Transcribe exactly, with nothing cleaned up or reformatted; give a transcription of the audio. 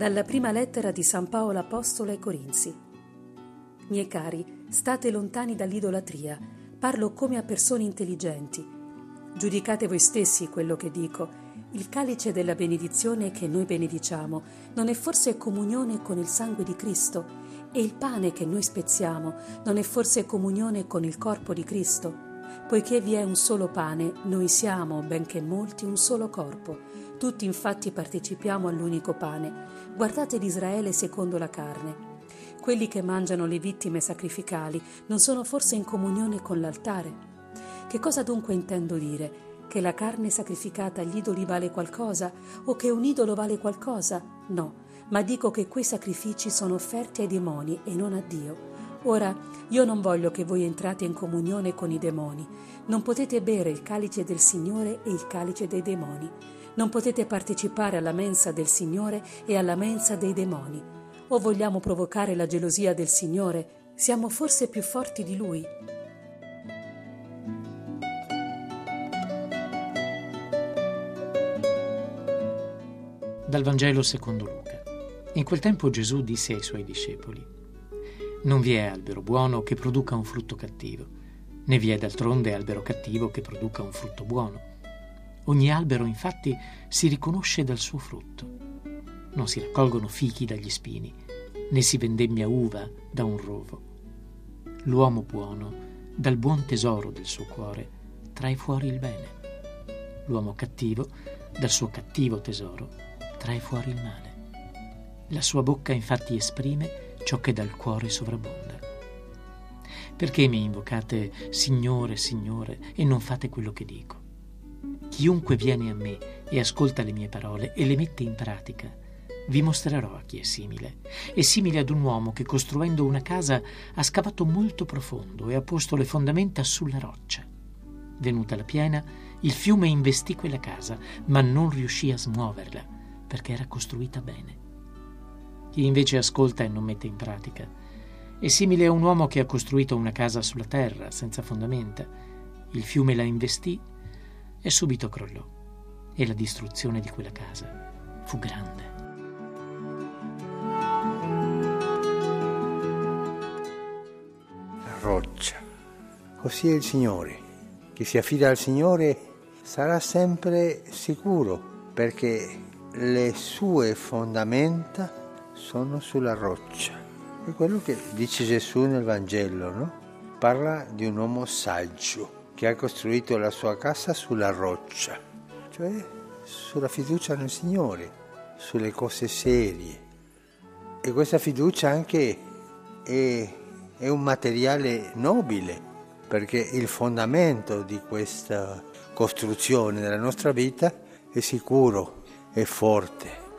Dalla prima lettera di San Paolo Apostolo ai Corinzi. Miei cari, state lontani dall'idolatria. Parlo come a persone intelligenti. Giudicate voi stessi quello che dico. Il calice della benedizione che noi benediciamo non è forse comunione con il sangue di Cristo? E il pane che noi spezziamo non è forse comunione con il corpo di Cristo? Poiché vi è un solo pane, noi siamo, benché molti, un solo corpo. Tutti infatti partecipiamo all'unico pane. Guardate l'Israele secondo la carne. Quelli che mangiano le vittime sacrificali non sono forse in comunione con l'altare? Che cosa dunque intendo dire? Che la carne sacrificata agli idoli vale qualcosa? O che un idolo vale qualcosa? No, ma dico che quei sacrifici sono offerti ai demoni e non a Dio. Ora, io non voglio che voi entrate in comunione con i demoni. Non potete bere il calice del Signore e il calice dei demoni. Non potete partecipare alla mensa del Signore e alla mensa dei demoni. O vogliamo provocare la gelosia del Signore? Siamo forse più forti di Lui? Dal Vangelo secondo Luca. In quel tempo Gesù disse ai suoi discepoli: non vi è albero buono che produca un frutto cattivo, né vi è d'altronde albero cattivo che produca un frutto buono. Ogni albero infatti si riconosce dal suo frutto. Non si raccolgono fichi dagli spini, né si vendemmia uva da un rovo. L'uomo buono, dal buon tesoro del suo cuore, trae fuori il bene. L'uomo cattivo, dal suo cattivo tesoro, trae fuori il male. La sua bocca infatti esprime ciò che dal cuore sovrabbonda. Perché mi invocate Signore, Signore, e non fate quello che dico? Chiunque viene a me e ascolta le mie parole e le mette in pratica, vi mostrerò a chi è simile. È simile ad un uomo che, costruendo una casa, ha scavato molto profondo e ha posto le fondamenta sulla roccia. Venuta la piena, il fiume investì quella casa, ma non riuscì a smuoverla, perché era costruita bene. Chi invece ascolta e non mette in pratica è simile a un uomo che ha costruito una casa sulla terra, senza fondamenta. Il fiume la investì e subito crollò, e la distruzione di quella casa fu grande. La roccia. Così è il Signore. Chi si affida al Signore sarà sempre sicuro, perché le sue fondamenta sono sulla roccia. È quello che dice Gesù nel Vangelo, no? Parla di un uomo saggio che ha costruito la sua casa sulla roccia, cioè sulla fiducia nel Signore, sulle cose serie. E questa fiducia anche è, è un materiale nobile, perché il fondamento di questa costruzione della nostra vita è sicuro, è forte.